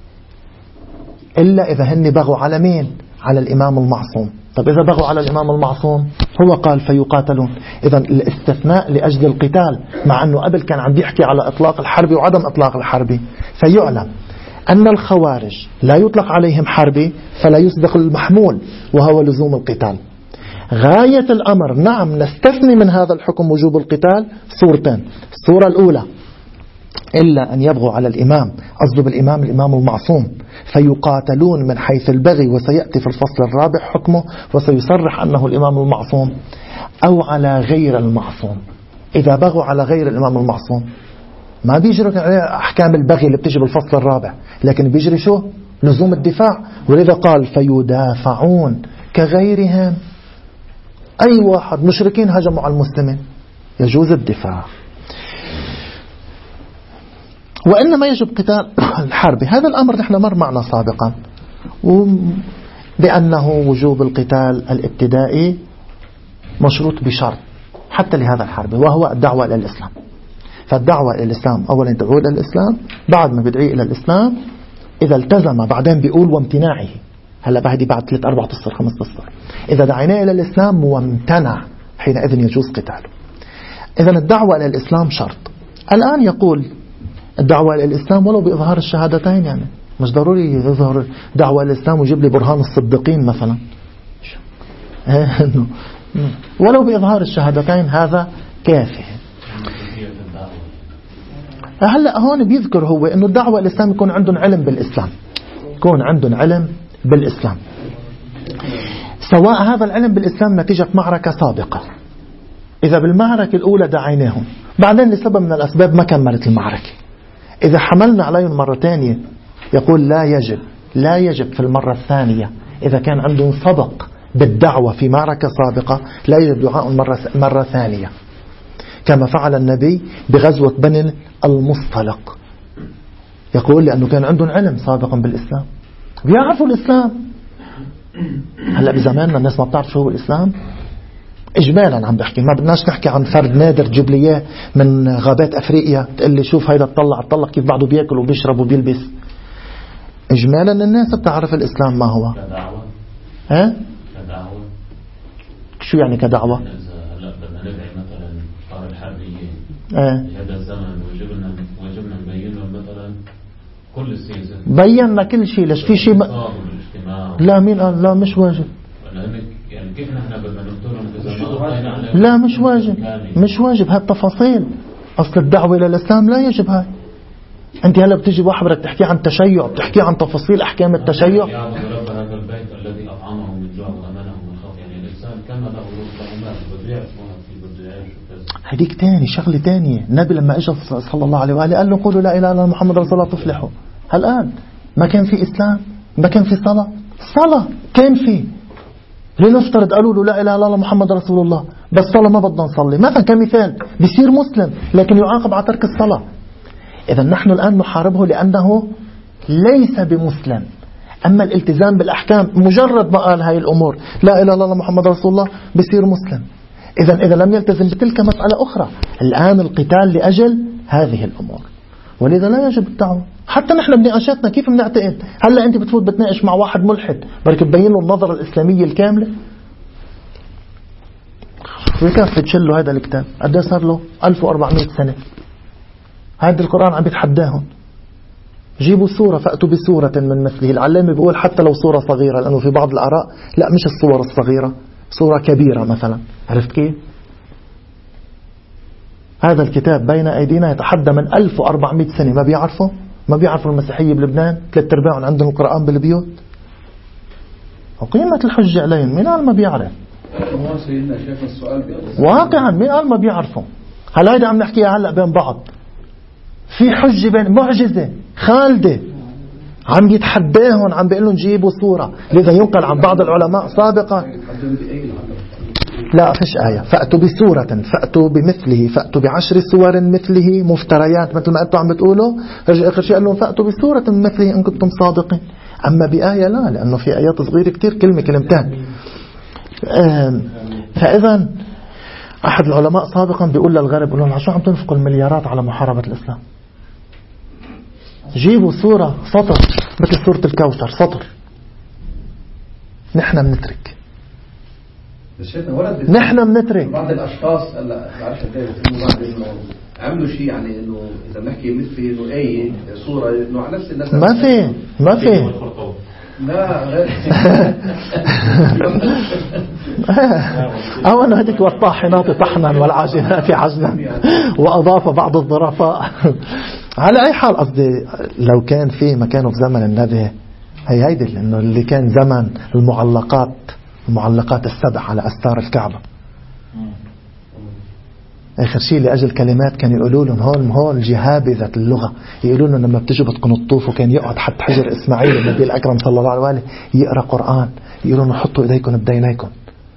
إلا إذا هن بغوا على مين؟ على الإمام المعصوم. طب إذا بغوا على الإمام المعصوم هو قال فيقاتلون. إذا الاستثناء لأجل القتال، مع أنه قبل كان عم بيحكي على إطلاق الحرب وعدم إطلاق الحرب. فيعلم أن الخوارج لا يطلق عليهم حربي، فلا يصدق المحمول وهو لزوم القتال. غاية الأمر نعم نستثني من هذا الحكم وجوب القتال صورتين. الصورة الأولى إلا أن يبغوا على الإمام، قصده بالإمام الإمام المعصوم، فيقاتلون من حيث البغي، وسيأتي في الفصل الرابع حكمه وسيصرح أنه الإمام المعصوم، أو على غير المعصوم. إذا بغوا على غير الإمام المعصوم ما بيجري أحكام البغي اللي بتجي بالفصل الرابع، لكن بيجري شو؟ لزوم الدفاع. ولذا قال فيدافعون كغيرهم. أي واحد مشركين هجموا على المسلمين يجوز الدفاع. وإنما يجب قتال الحرب. هذا الأمر نحن مر معنا سابقا، بأنه وجوب القتال الابتدائي مشروط بشرط حتى لهذا الحرب، وهو الدعوة إلى الإسلام. فالدعوة إلى الإسلام أولا تدعو إلى الإسلام، بعد ما بدعي إلى الإسلام إذا التزم بعدين بيقول وامتناعه، هلا بعد بعد ثلاث أربعة أشهر خمسة أشهر. إذا دعيناه إلى الإسلام وامتنع حينئذ يجوز قتاله. إذا الدعوة إلى الإسلام شرط. الآن يقول الدعوة إلى الإسلام ولو بإظهار الشهادتين، يعني مش ضروري يظهر دعوة إلى الإسلام ويجيب لي برهان الصديقين مثلا، ولو بإظهار الشهادتين هذا كافي. هلأ هون بيذكر هو إنه الدعوة إلى الإسلام يكون عندهم علم بالإسلام، يكون عندهم علم بالإسلام، سواء هذا العلم بالإسلام نتيجة معركة سابقة. إذا بالمعركة الأولى دعيناهم بعدين لسبب من الأسباب ما كملت المعركة، إذا حملنا عليهم مرة ثانية يقول لا يجب لا يجب في المرة الثانية إذا كان عندهم سبق بالدعوة في معركة سابقة لا يجب دعاء مرة, مرة ثانية، كما فعل النبي بغزوة بني المصطلق. يقول لأنه كان عندهم علم سابقا بالإسلام، بيعرفوا الإسلام. هلأ بزماننا الناس ما بتعرف شو هو الإسلام. إجمالا عم بحكي، ما بدناش نحكي عن فرد نادر تجيب لي اياه من غابات أفريقيا تقول لي شوف هيدا تطلع تطلع كيف بعده بياكل وبيشرب وبيلبس. إجمالا الناس بتعرف الإسلام ما هو. كدعوة. ها؟ كدعوة. شو يعني كدعوة؟ هلا بدنا ندعي مثلا طار الحربيين. ايه. هذا الزمن وجبنا وجبنا نبين لهم مثلا كل السياسة. بينا كل شيء، ليش في شيء ما... لا مين قال لا مش واجب. يعني كيف نحن بدنا نقتلهم إذا ما لا مش واجب مش واجب هالتفاصيل. أصل الدعوة إلى الإسلام لا يجب هاي. أنت هلا بتيجي واحد بدك تحكي عن تشيع، بتحكي عن تفاصيل أحكام التشيع. يعبد رب هذا البيت الذي أطعمه من جوع وأمنه من خوف. يعني الإنسان كما له روح له مال بده يعرف ما في بده يعيش وكذا. هديك تاني شغلة تانية. النبي لما اجى صلى الله عليه وآله قال له قولوا لا إله إلا محمد رسول الله تفلحوا. الآن ما كان في إسلام، ما كان في صلاة. صلاة كان في، لنفترض قالوا له لا إله إلا الله محمد رسول الله بس صلاة ما بدنا نصلي مثلا كمثال، بيصير مسلم لكن يعاقب على ترك الصلاة. إذا نحن الآن نحاربه لأنه ليس بمسلم. أما الالتزام بالأحكام مجرد ما قال هاي الأمور لا إله إلا الله محمد رسول الله بيصير مسلم. إذا إذا لم يلتزم بتلك مسألة أخرى. الآن القتال لأجل هذه الأمور، ولذا لا يجب الدعوة. حتى نحن بنقاشاتنا كيف بنعتقد؟ هلا أنت بتفوت بتناقش مع واحد ملحد برك تبين له النظرة الإسلامية الكاملة. وكيف تشله هذا الكتاب قد صار له ألف وأربعمائة سنة. هذا القرآن عم بيتحداهم جيبوا سورة فأتوا بسورة من مثله. العلامة بيقول حتى لو سورة صغيرة، لأنه في بعض الآراء لا مش الصور الصغيرة، سورة كبيرة مثلا. عرفت كيف؟ هذا الكتاب بين أيدينا يتحدى من ألف وأربعمائة سنة. ما بيعرفوا ما بيعرفوا المسيحية بلبنان ثلاث أرباعهم عندهم القرآن بالبيوت. وقيمة الحجة عليهم مين قال ما بيعرف؟ واقعا مين قال ما بيعرفوا؟ هل هيدا عم نحكيها هلأ بين بعض في حجة بين معجزة خالدة عم يتحداهم، عم بيقول لهم جيبوا صورة. لذا ينقل عن بعض العلماء سابقا لا فيش آية فأتوا بسورة فأتوا بمثله فأتوا بعشر سور مثله مفتريات مثل ما أنتم عم بتقولوا. رجع آخر شيء قال لهم فأتوا بسورة مثله إن كنتم صادقين. أما بآية لا، لأنه في آيات صغيرة كتير كلمة كلمتين. فإذا أحد العلماء سابقا بيقول للغرب يقول لهم شو عم تنفقوا المليارات على محاربة الإسلام؟ جيبوا صورة سطر مثل سورة الكوثر سطر. نحن بنترك نحن بنترك بعض الأشخاص هلا بعرفش قديش عملوا شيء يعني إنه إذا بنحكي مثل إنه أي صورة إنه على نفس الناس ما في ما في لا غير أو أنه هذيك والطاحنات طحنا والعاجنات عجنا وأضاف بعض الظرفاء. على أي حال قصدي لو كان في مكانه في زمن النبي هي هيدي، لأنه اللي كان زمن المعلقات المعلقات السبع على أستار الكعبة. آخر شيء لأجل كلمات كان يقولوا لهم هون هون جهابذة اللغة، يقولوا لهم لما بتجوا بدكم تطوفوا كان يقعد حتى حجر إسماعيل النبي الأكرم صلى الله عليه وآله يقرأ قرآن، يقولوا لهم حطوا إيديكم بدينيكم.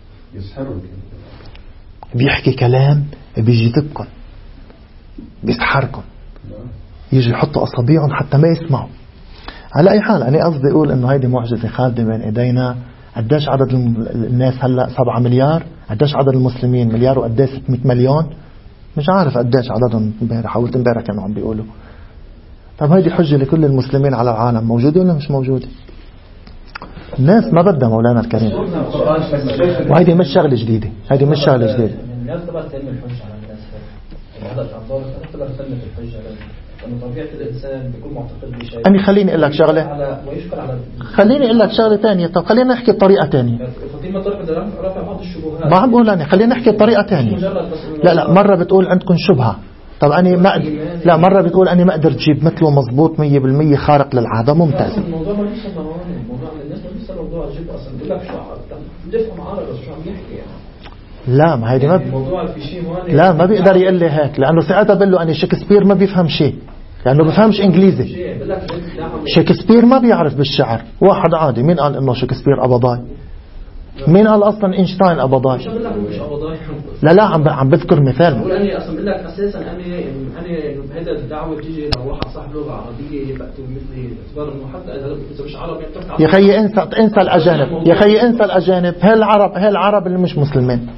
بيحكي كلام بيجذبكم بيسحركم، يجي يحطوا أصابيعهم حتى ما يسمعوا. على أي حال أنا قصدي أقول إنه هيدي معجزة خالدة بين إيدينا. قديش عدد الناس هلأ؟ سبعة مليار. قديش عدد المسلمين؟ مليار وقديش ستمائة مليون. مش عارف قديش عددهم امبارح، حاولت امبارح كانوا عم بيقولوا. طب هيدي حجة لكل المسلمين على العالم موجودة ولا مش موجودة؟ الناس ما بدها مولانا الكريم، وهذه مش شغلة جديدة، هذه مش شغلة جديدة. الناس تبغى تسلم الحجة على الناس، هذا تعبان تقدر تسلم الحجة لأن طبيعة الإنسان بيكون معتقد بشيء. أنا خليني أقول لك شغلة، خليني أقول لك شغلة ثانية. طب خلينا نحكي بطريقة ثانية. فاطمة طرف رفع بعض الشبهات. ما عم بقول أنا، خلينا نحكي بطريقة ثانية. لا لا مرة بتقول عندكم شبهة، طب أنا ما لا مرة بتقول أنا ما أقدر تجيب مثله مزبوط مية بالمية خارق للعادة. ممتاز. الموضوع ما ليش موضوع الموضوع الناس ما ليش موضوع جيب أصلا بقول لك شو بتفهم عربي بس شو عم يحكي يعني. لا ما هيدي ما ب... لا ما بيقدر يقول لي هيك، لأنه ساعتها بقول له أنا شكسبير ما بيفهم شيء، لأنه بفهمش إنجليزي. شكسبير ما بيعرف بالشعر. واحد عادي مين قال إنه شكسبير أبضاي؟ مين قال أصلا إينشتاين أبضاي؟ لا لا عم عم بذكر مثال. أنا أصلا بقول لك أساسا أنا أنا هذا الدعوة تيجي لو واحد صاحب لغة عربية بكتب مثلي اعتبار إنه حتى إذا مش عربي يا خيي انسى انسى الأجانب، يا خيي انسى الأجانب. هالعرب هالعرب اللي مش مسلمين.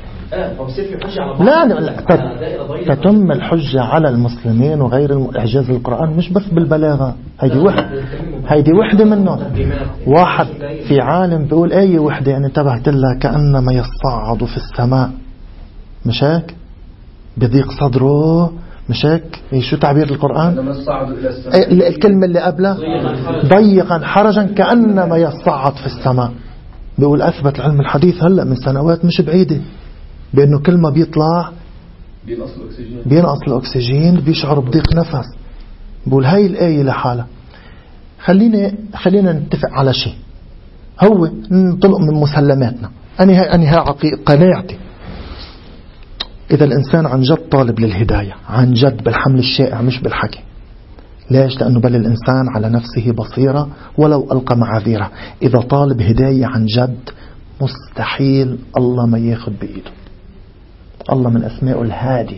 لا لا تتم الحجة على المسلمين وغير إعجاز القرآن مش بس بالبلاغة. هيدي وحدة، هيدي وحدة منهم. واحد في عالم بيقول أي وحدة يعني انتبهت لها كأنما يصعد في السماء، مش هيك؟ بضيق صدره، مش هيك؟ شو تعبير القرآن؟ الكلمة اللي قبلها ضيقا حرجا كأنما يصعد في السماء. بيقول أثبت علم الحديث هلأ من سنوات مش بعيدة بأنه كل ما بيطلع بينقص الأكسجين بينقص الأكسجين بيشعر بضيق نفس. بقول هاي الآية لحالها. خلينا خلينا نتفق على شيء هو نطلق من مسلماتنا. أنا هاي أنا هاي عقيق قناعتي. إذا الإنسان عن جد طالب للهداية عن جد بالحمل الشائع مش بالحكي. ليش؟ لأنه بل الإنسان على نفسه بصيرة ولو ألقى معاذيره. إذا طالب هداية عن جد مستحيل الله ما ياخد بإيده. الله من أسماء الهادي،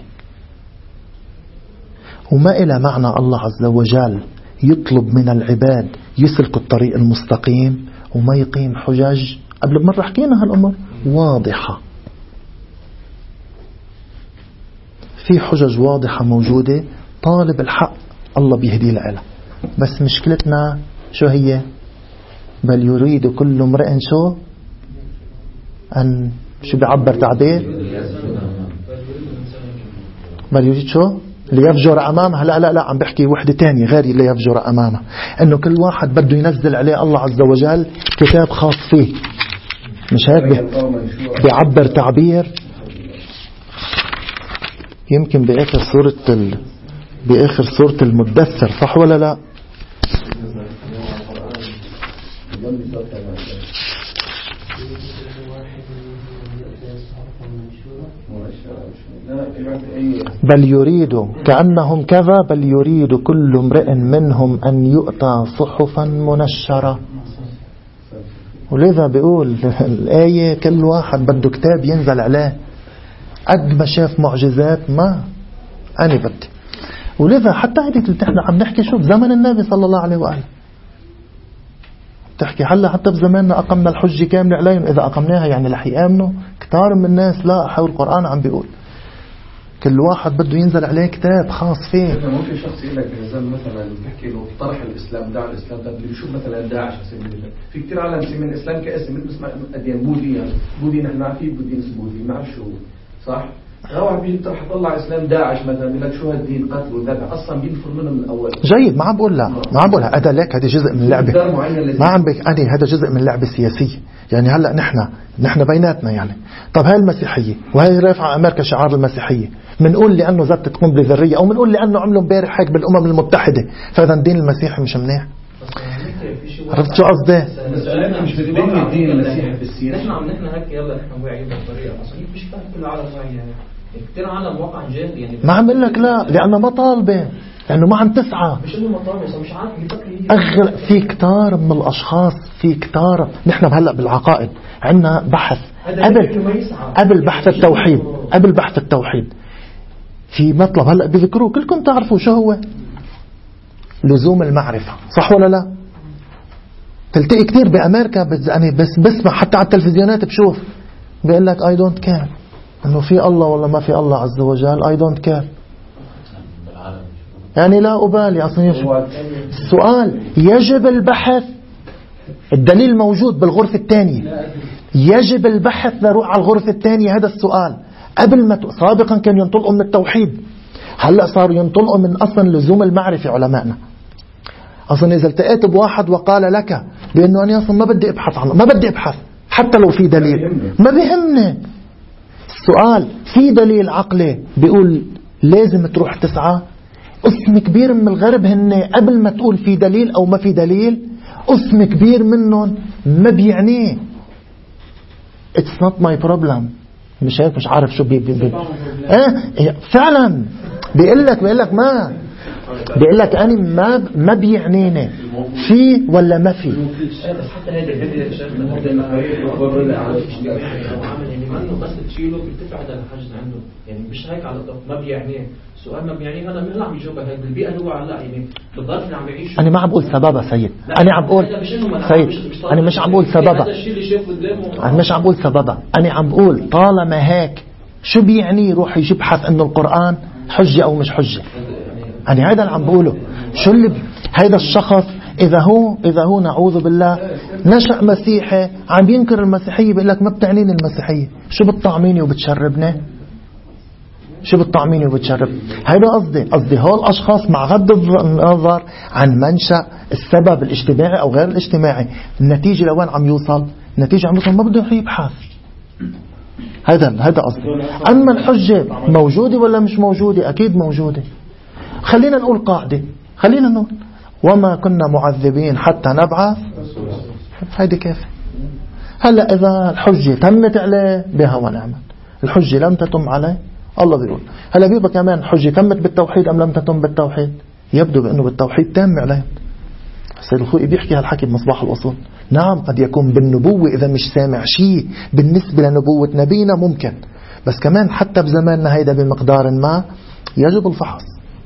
وما إلى معنى الله عز وجل يطلب من العباد يسلكوا الطريق المستقيم وما يقيم حجج. قبل مرة حكينا هالأمر واضحة، في حجج واضحة موجودة. طالب الحق الله بيهدي لها، بس مشكلتنا شو هي؟ بل يريد كل امرئ شو أن شو بيعبر تعبير بل يريد شو ليفجر أمامه. لا لا لا عم بحكي وحدة تانية غير اللي يفجر أمامه، إنه كل واحد بده ينزل عليه الله عز وجل كتاب خاص فيه، مش هيك؟ بيعبر تعبير يمكن بآخر سورة ال... بآخر سورة المدثر، صح ولا لا؟ بل يريد كأنهم كذا بل يريد كل امرئ منهم أن يؤتى صحفا منشرة. ولذا بيقول الآية كل واحد بده كتاب ينزل عليه. قد ما شاف معجزات ما أنا بدي. ولذا حتى هذه احنا عم نحكي شو بزمن النبي صلى الله عليه وآله تحكي هلا حتى بزماننا أقمنا الحجة كاملة عليهم. إذا أقمناها يعني رح يآمنوا كتار من الناس. لا حول القرآن عم بيقول كل واحد بده ينزل عليه كتاب خاص فيه. ممكن شخص يقول لك نظام مثلا بيحكي له طرح الإسلام دع الإسلام. طب اللي بيشوف مثلا داعش في كتير عالم سمين الإسلام كاسم بس أديان بوذية بوذي نحن عارفين بوذي بوذي ما عارف شو صح. روح بيطرح طلع إسلام داعش مثلا يقول لك شو هالدين قتل وذبح أصلا بينفر منه من الأول. جيد ما عم بقول لا ما عم بقول هذا لك هذا جزء من اللعبة ما عم بك أنا هذا جزء من اللعبة السياسية. يعني هلا نحن نحن بيناتنا يعني طب هاي المسيحية وهي رافعة أمريكا شعار المسيحية بنقول لأنه ذات قنبلة ذرية أو بنقول لأنه عملوا امبارح هيك بالأمم المتحدة فإذا الدين المسيحي مش منيح. عرفت شو قصدي؟ مش بدين الدين المسيحي بالسياسة. نحن عم نحن هيك يلا نحن واعيين بالطريقة أصلا مش فاهم كل العالم واعي يعني كتير عالم واقع جاد يعني. ما عم اقول لك لا لأنه ما طالبة لأنه ما عم تسعى. مش إنه ما طالبة مش عارف يفكر أغلب في كتار من الأشخاص في كتار. نحن هلا بالعقائد عندنا بحث قبل قبل بحث التوحيد قبل بحث التوحيد في مطلب هلا بذكروه كلكم تعرفوا شو هو لزوم المعرفة صح ولا لا؟ تلتقي كتير بأمريكا يعني بس بسمع حتى على التلفزيونات بشوف بيقول لك I don't care انه في الله ولا ما في الله عز وجل I don't care يعني لا أبالي أصلا. السؤال يجب البحث الدليل موجود بالغرفة الثانية، يجب البحث لروح على الغرفة الثانية. هذا السؤال قبل ما ت... سابقا كان ينطلقوا من التوحيد، هلأ صاروا ينطلقوا من أصلا لزوم المعرفة. علمائنا أصلا إذا التقيت بواحد وقال لك بأنه أنا أصلا ما بدي أبحث عنه، ما بدي أبحث حتى لو في دليل، ما بيهمني. السؤال في دليل عقلي بيقول لازم تروح تسعى. قسم كبير من الغرب هن قبل ما تقول في دليل أو ما في دليل، قسم كبير منهم ما بيعنيه it's not my problem. مش هيك، مش عارف شو بي بي بي. اه فعلا بيقول لك بيقول لك ما بيقول لك أنا ما ما بيعنيني في ولا ما في. حتى هذا الفيديو شايفنا هذا المفروض على يعني ما انه بس تشيله بتدفع هذا الحجز عنده، يعني مش هيك على طول ما بيعنيه. سؤال ما بيعنيه هذا مين عم يجاوبه هيك بالبيئة اللي هو على يعني بالظرف اللي عم يعيش. أنا ما عم بقول سببها سيد، أنا عم بقول سيد أنا مش عم بقول سببها، أنا مش عم بقول سببها، أنا عم بقول طالما هيك شو بيعني يروح يبحث إنه القرآن حجة أو مش حجة. يعني هذا اللي عم بقوله. شو اللي ب... هذا الشخص إذا هو إذا هو نعوذ بالله نشأ مسيحي عم ينكر المسيحية، بيقول لك ما بتعنيني المسيحية، شو بتطعميني وبتشربني، شو بتطعميني وبتشرب. هذا قصدي قصدي هول الأشخاص مع غض النظر عن منشأ السبب الاجتماعي أو غير الاجتماعي، النتيجة لوين عم يوصل، النتيجة عم يوصل ما بده يبحث. هذا هذا قصدي. أما الحجة موجودة ولا مش موجودة؟ أكيد موجودة. خلينا نقول قاعدة، خلينا نقول وما كنا معذبين حتى نبعث. هيدي كيف؟ هلا إذا الحجة تمت عليه بها ونعمت، الحجة لم تتم عليه الله بيقول هلا بيبقى كمان الحجة تمت بالتوحيد أم لم تتم بالتوحيد؟ يبدو بأنه بالتوحيد تام عليه. سيد الخوئي بيحكي هالحكي بمصباح الوصول. نعم قد يكون بالنبوة إذا مش سامع شيء بالنسبة لنبوة نبينا ممكن، بس كمان حتى بزماننا هيدا بمقدار ما يجب الفحص.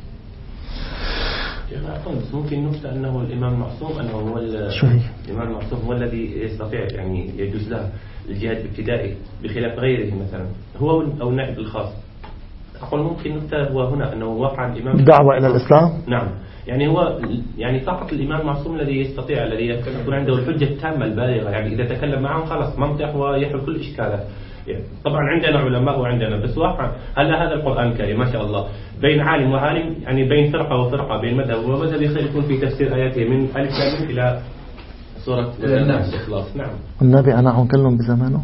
ممكن نقطة أنه الإمام المعصوم أنه هو الإمام المعصوم هو الذي يستطيع يعني يجوز له الجهاد الابتدائي بخلاف غيره مثلا هو أو النائب الخاص. أقول ممكن نقطة هو هنا أنه وقع الإمام دعوة إلى الإسلام. نعم يعني هو يعني فقط الإمام المعصوم الذي يستطيع الذي يكون عنده الحجة التامة البالغة، يعني إذا تكلم معهم خلاص منطق ويحل كل إشكالات. يعني طبعا عندنا علماء وعندنا بس واقع هلا هذا القرآن الكريم ما شاء الله بين عالم وعالم، يعني بين فرقة وفرقة، بين مذهب ومذهب يختلفون في تفسير آياته من ألف لام إلى سورة الناس. نعم النبي أنعهم كلهم بزمانه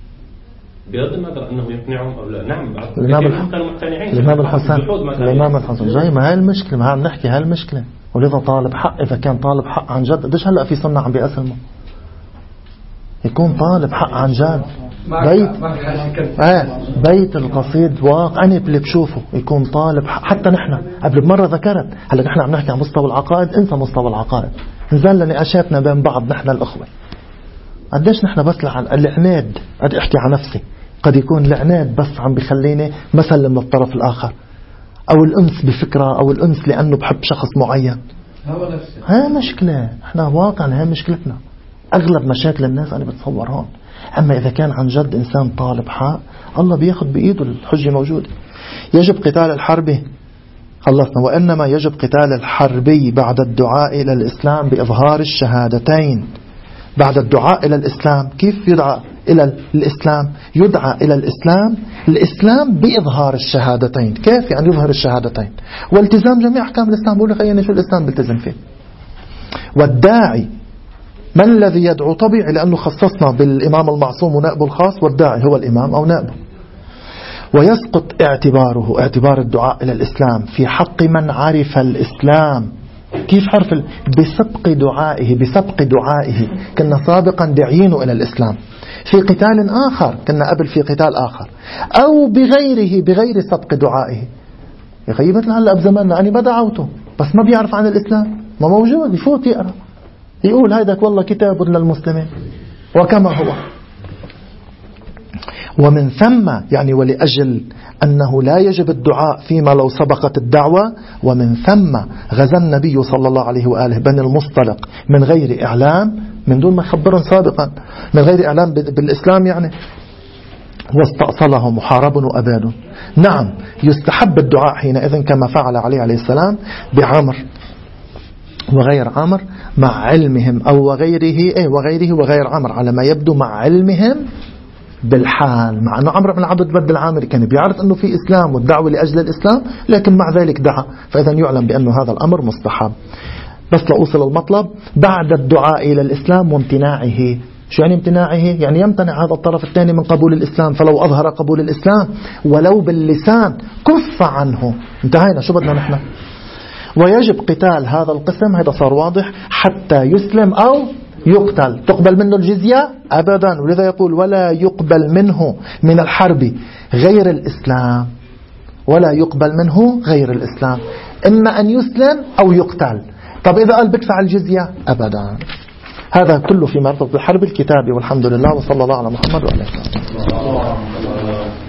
بغض النظر أنه يقنعهم أو لا. نعم الإمام كانوا مقتنعين. الإمام الحسن الإمام الحسن زي ما هاي المشكلة، ما عم نحكي هاي المشكلة. ولذا طالب حق إذا كان طالب حق عن جد، قديش هلأ في سنة عم بيأسلموا يكون طالب حق عن جد. بيت آه بيت القصيد واقع أنا اللي بشوفه يكون طالب حق. حتى نحن قبل بمرة ذكرت هلا نحن عم نحكي عن مستوى العقائد، انسى مستوى العقائد، نزل لنقاشاتنا بين بعض نحن الأخوة. قديش نحن بس العناد، قد احكي عن نفسي قد يكون العناد بس عم بيخليني مسلم للطرف الآخر، أو الأنس بفكرة، أو الأنس لأنه بحب شخص معين. ها مشكلة، احنا واقعا هاي مشكلتنا. أغلب مشاكل الناس أنا بتصور هون. أما إذا كان عن جد إنسان طالب حق الله بياخد بإيده الحجة موجودة. يجب قتال الحربي خلصنا. وإنما يجب قتال الحربي بعد الدعاء إلى الإسلام بإظهار الشهادتين. بعد الدعاء إلى الإسلام كيف يدعى إلى الإسلام؟ يدعى إلى الإسلام الإسلام بإظهار الشهادتين. كيف يعني يظهر الشهادتين؟ والتزام جميع أحكام الإسلام. بقول لك أيني شو الإسلام بيلتزم فيه. والداعي من الذي يدعو؟ طبيعي لأنه خصصنا بالإمام المعصوم ونائبه الخاص، والداعي هو الإمام أو نائبه. ويسقط اعتباره اعتبار الدعاء إلى الإسلام في حق من عرف الإسلام. كيف عرف؟ بسبق دعائه بسبق دعائه كنا سابقا داعينه إلى الإسلام في قتال آخر، كنا قبل في قتال آخر، أو بغيره بغير سبق دعائه. يا أخي مثل هلا بزماننا أنا بدعوته بس ما بيعرف عن الإسلام، ما موجود، يفوت يقرأ يقول هيداك والله كتاب للمسلمين وكما هو. ومن ثم يعني ولأجل أنه لا يجب الدعاء فيما لو سبقت الدعوة، ومن ثم غزا النبي صلى الله عليه وآله بني المصطلق من غير إعلام، من دون ما يخبرهم سابقا، من غير إعلام بالإسلام يعني، واستأصلهم محارب وأباد. نعم يستحب الدعاء حينئذ كما فعل علي عليه السلام بعمر وغير عمر مع علمهم أو وغيره إيه وغيره وغير عمرو على ما يبدو مع علمهم بالحال، مع أنه عمرو بن عبد الود العامري كان بيعرف أنه في إسلام والدعوة لأجل الإسلام، لكن مع ذلك دعا، فإذا يعلم بأنه هذا الأمر مستحب. بس لأوصل المطلب بعد الدعاء إلى الإسلام وامتناعه. شو يعني امتناعه؟ يعني يمتنع هذا الطرف الثاني من قبول الإسلام، فلو أظهر قبول الإسلام ولو باللسان كف عنه. انتهينا، شو بدنا نحن؟ ويجب قتال هذا القسم، هذا صار واضح، حتى يسلم أو يقتل. تقبل منه الجزية؟ أبدا. ولذا يقول ولا يقبل منه من الحرب غير الإسلام، ولا يقبل منه غير الإسلام، إما أن يسلم أو يقتل. طب إذا قال بدفع الجزية؟ أبدا. هذا كله في مرتبط بالحرب الكتابي. والحمد لله، وصلى الله على محمد وعلى آله وسلم.